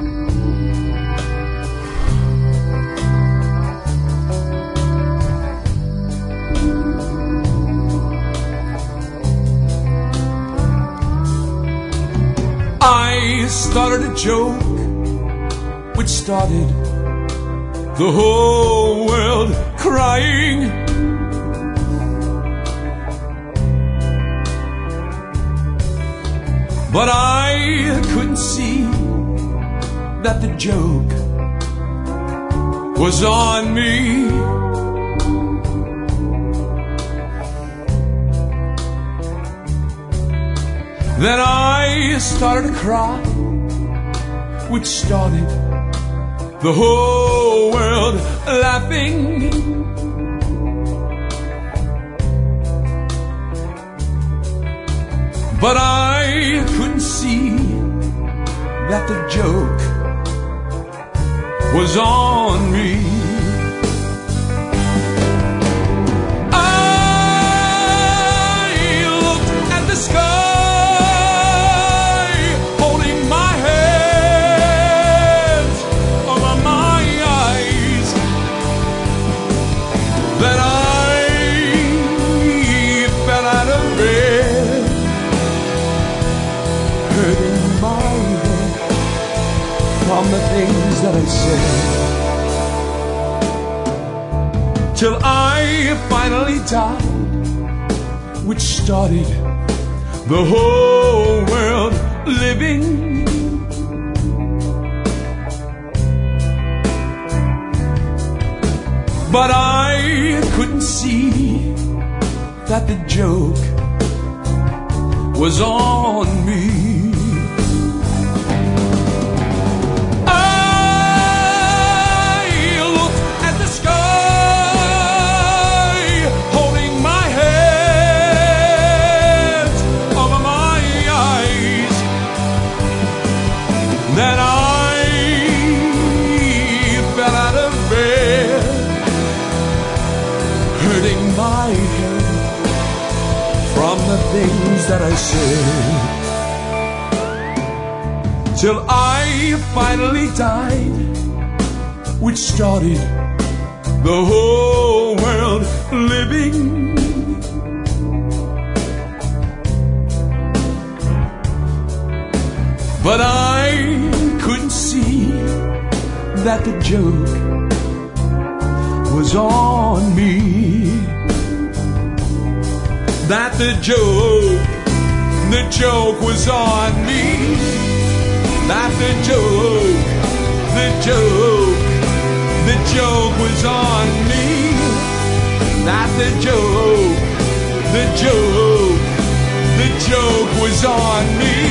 I started a joke which started the whole world crying. But I couldn't see that the joke was on me. Then I started to cry, which started the whole world laughing. But I couldn't see that the joke was on me. I looked at the sky, from the things that I said, till I finally died, which started the whole world living. But I couldn't see that the joke was on me. Then I fell out of bed, hurting my head from the things that I said, till I finally died, which started the whole world living. But I couldn't see that the joke was on me. That the joke was on me. That the joke was on me. That the joke was on me.